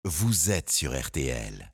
vous êtes sur RTL.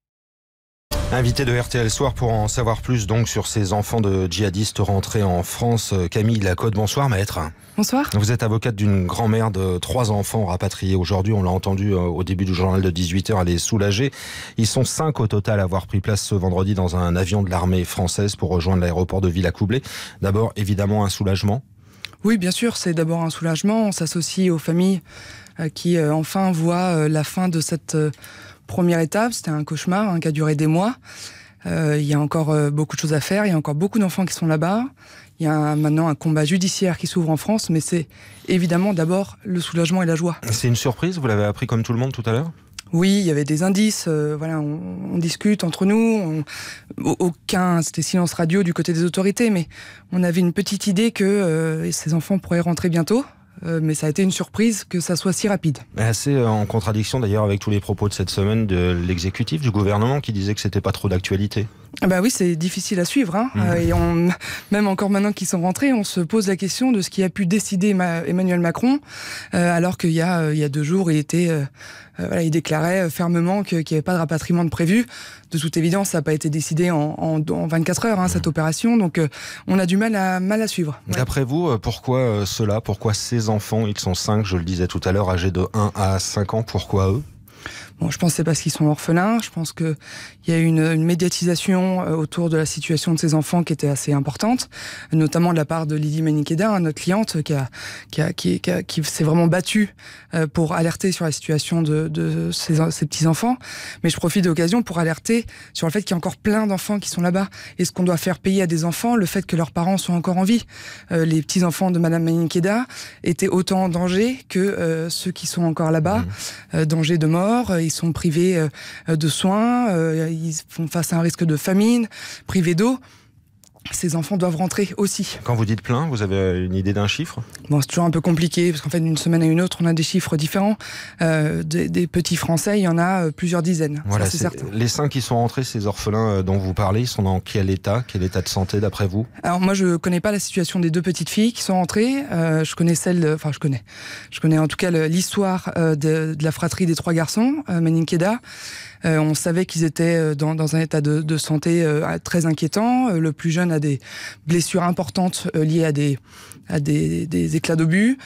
Invité de RTL Soir pour en savoir plus donc sur ces enfants de djihadistes rentrés en France. Camille Lacote, bonsoir maître. Bonsoir. Vous êtes avocate d'une grand-mère de 3 enfants rapatriés aujourd'hui. On l'a entendu au début du journal de 18h, elle est soulagée. Ils sont 5 au total à avoir pris place ce vendredi dans un avion de l'armée française pour rejoindre l'aéroport de Villacoublay. D'abord, évidemment, un soulagement. Oui, bien sûr, c'est d'abord un soulagement. On s'associe aux familles qui enfin voient la fin de cette première étape. C'était un cauchemar qui a duré des mois. Il y a encore beaucoup de choses à faire. Il y a encore beaucoup d'enfants qui sont là-bas. Il y a maintenant un combat judiciaire qui s'ouvre en France, mais c'est évidemment d'abord le soulagement et la joie. C'est une surprise, vous l'avez appris comme tout le monde tout à l'heure ? Oui, il y avait des indices, on discute entre nous, c'était silence radio du côté des autorités, mais on avait une petite idée que ces enfants pourraient rentrer bientôt. Mais ça a été une surprise que ça soit si rapide. Assez en contradiction d'ailleurs avec tous les propos de cette semaine de l'exécutif, du gouvernement qui disait que c'était pas trop d'actualité. Bah oui, c'est difficile à suivre. Et même encore maintenant qu'ils sont rentrés, on se pose la question de ce qui a pu décider Emmanuel Macron, alors qu'il y a 2 jours, il déclarait fermement qu'il n'y avait pas de rapatriement de prévu. De toute évidence, ça n'a pas été décidé en 24 heures, cette opération. Donc, on a du mal à suivre. Ouais. D'après vous, pourquoi cela ? Pourquoi ces enfants ? Ils sont 5, je le disais tout à l'heure, âgés de 1 à 5 ans. Pourquoi eux ? Bon, je pense que c'est parce qu'ils sont orphelins. Je pense qu'il y a une médiatisation autour de la situation de ces enfants qui était assez importante, notamment de la part de Lydie Menikeda, notre cliente, qui s'est vraiment battue pour alerter sur la situation de ces petits-enfants. Mais je profite de l'occasion pour alerter sur le fait qu'il y a encore plein d'enfants qui sont là-bas. Et ce qu'on doit faire payer à des enfants, le fait que leurs parents sont encore en vie. Les petits-enfants de Madame Menikeda étaient autant en danger que ceux qui sont encore là-bas. Danger de mort. Ils sont privés de soins, ils font face à un risque de famine, privés d'eau. Ces enfants doivent rentrer aussi. Quand vous dites plein, vous avez une idée d'un chiffre ? Bon, c'est toujours un peu compliqué, parce qu'en fait, d'une semaine à une autre, on a des chiffres différents. Des petits Français, il y en a plusieurs dizaines. Voilà, ça, c'est certain. Les 5 qui sont rentrés, ces orphelins dont vous parlez, ils sont dans quel état de santé d'après vous ? Alors moi, je connais pas la situation des 2 petites filles qui sont rentrées. Je connais je connais en tout cas l'histoire de la fratrie des 3 garçons, Menikeda. On savait qu'ils étaient dans un état de santé très inquiétant. Le plus jeune a des blessures importantes liées à des éclats d'obus.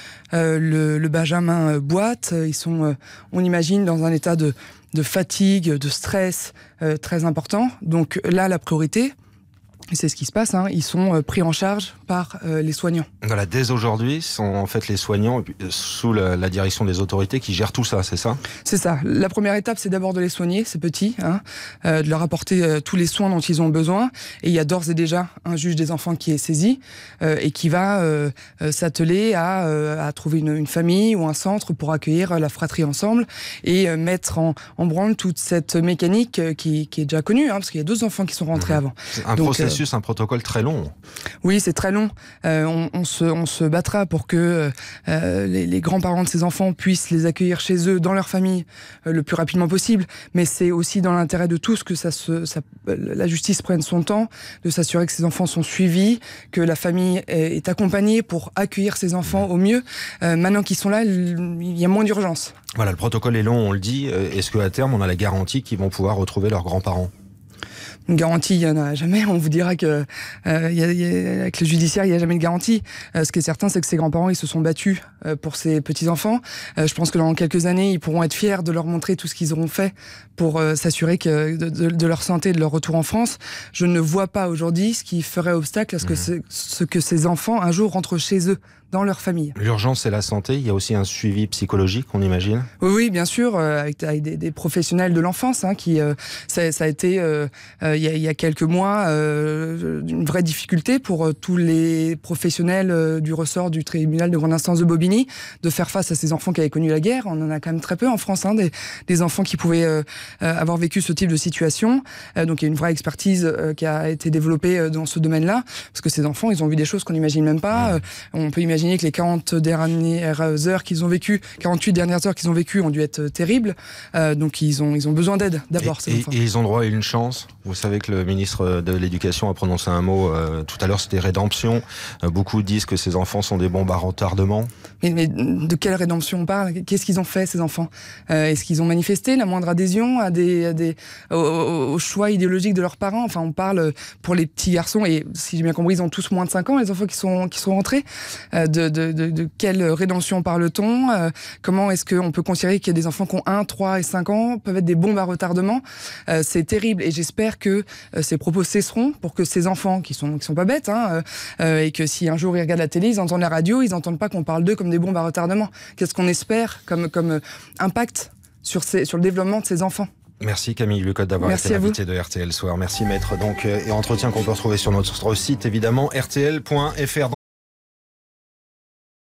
Le Benjamin boite. Ils sont, on imagine, dans un état de fatigue, de stress très important. Donc là, la priorité, c'est ce qui se passe, ils sont pris en charge par les soignants. Voilà, dès aujourd'hui, ce sont en fait les soignants sous la direction des autorités qui gèrent tout ça, c'est ça ? C'est ça. La première étape, c'est d'abord de les soigner, ces petits, de leur apporter tous les soins dont ils ont besoin. Et il y a d'ores et déjà un juge des enfants qui est saisi et qui va s'atteler à trouver une famille ou un centre pour accueillir la fratrie ensemble et mettre en branle toute cette mécanique qui est déjà connue, parce qu'il y a 2 enfants qui sont rentrés avant. Un processus, un protocole très long. Oui, c'est très long. On se battra pour que les grands-parents de ces enfants puissent les accueillir chez eux, dans leur famille, le plus rapidement possible. Mais c'est aussi dans l'intérêt de tous que la justice prenne son temps, de s'assurer que ces enfants sont suivis, que la famille est accompagnée pour accueillir ces enfants au mieux. Maintenant qu'ils sont là, il y a moins d'urgence. Voilà, le protocole est long, on le dit. Est-ce qu'à terme, on a la garantie qu'ils vont pouvoir retrouver leurs grands-parents ? Une garantie, il n'y en a jamais. On vous dira que avec le judiciaire, il n'y a jamais de garantie. Ce qui est certain, c'est que ces grands-parents, ils se sont battus pour ces petits-enfants. Je pense que dans quelques années, ils pourront être fiers de leur montrer tout ce qu'ils auront fait pour s'assurer de leur santé, de leur retour en France. Je ne vois pas aujourd'hui ce qui ferait obstacle à ce que ces enfants, un jour, rentrent chez eux, dans leur famille. L'urgence, c'est la santé. Il y a aussi un suivi psychologique, on imagine. Oui, bien sûr, avec des professionnels de l'enfance, ça a été il y a quelques mois une vraie difficulté pour tous les professionnels du ressort du tribunal de grande instance de Bobigny de faire face à ces enfants qui avaient connu la guerre. On en a quand même très peu en France, des enfants qui pouvaient avoir vécu ce type de situation. Donc il y a une vraie expertise qui a été développée dans ce domaine-là, parce que ces enfants, ils ont vu des choses qu'on n'imagine même pas. On peut imaginer imaginer que les 48 dernières heures qu'ils ont vécues ont dû être terribles. Donc ils ont besoin d'aide d'abord. Et ils ont droit à une chance. Vous savez que le ministre de l'Éducation a prononcé un mot tout à l'heure, c'était rédemption. Beaucoup disent que ces enfants sont des bombes à retardement. Mais de quelle rédemption on parle? Qu'est-ce qu'ils ont fait, ces enfants? Est-ce qu'ils ont manifesté la moindre adhésion au choix idéologique de leurs parents? Enfin, on parle pour les petits garçons, et si j'ai bien compris, ils ont tous moins de 5 ans, les enfants qui sont rentrés. De quelle rédemption parle-t-on? Comment est-ce qu'on peut considérer qu'il y a des enfants qui ont 1, 3 et 5 ans peuvent être des bombes à retardement? C'est terrible, et j'espère que ces propos cesseront pour que ces enfants, qui sont pas bêtes, et que si un jour ils regardent la télé, ils entendent la radio, ils n'entendent pas qu'on parle d'eux comme des bombes à retardement. Qu'est-ce qu'on espère comme impact sur le développement de ces enfants? Merci Camille Lecotte d'avoir été l'invité de RTL Soir. Merci Maître. Donc, et entretien qu'on peut retrouver sur notre site, évidemment, rtl.fr.